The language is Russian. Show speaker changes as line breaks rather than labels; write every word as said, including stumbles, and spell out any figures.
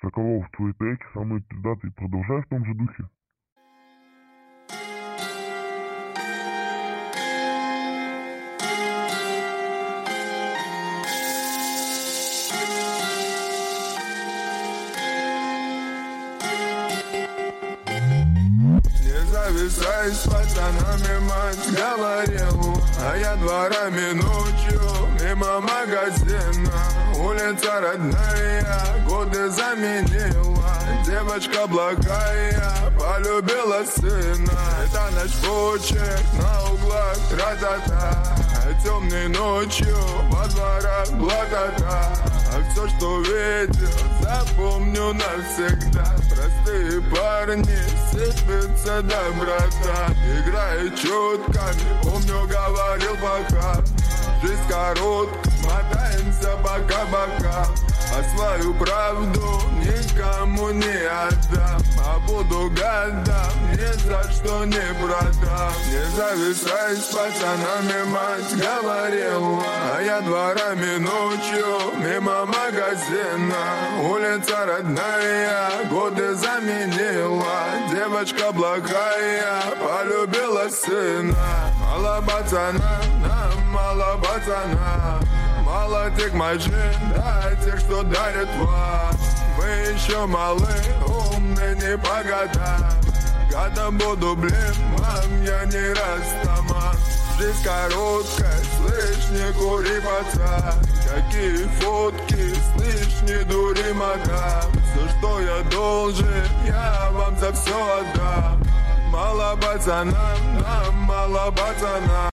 Соколов, твои треки самые пиздатые. Продолжай в том же духе.
Не зависай с пацанами, мать говорила, а я дворами ночью мимо магазина. Улица родная, годы заменила. Девочка благая, полюбила сына. Это наш почерк на углах, тра-та-та. Темной ночью во дворах блатота. А все, что видел, запомню навсегда. Простые парни сыпятся доброта. Играет чутками, помню, говорил пока. Жизнь короткая, мотаемся бока-бока. А свою правду никому не отдам. А буду гадам, ни за что не продам. Не зависай с пацанами, мать говорила, а я дворами ночью мимо магазина. Улица родная, годы заменила. Девочка благая, полюбила сына. Мало пацана, нам мало пацана. Мало тех мужчин, да тех, что дарят вам. Вы еще малы, умны не по годам. Годом буду, блин, мам, я не растаман. Жизнь короткая, слышь, не кури, пацан. Какие фотки, слышь, не дури, мадам. Все, что я должен, я вам за все отдам. Мало пацанам, нам мало пацанам.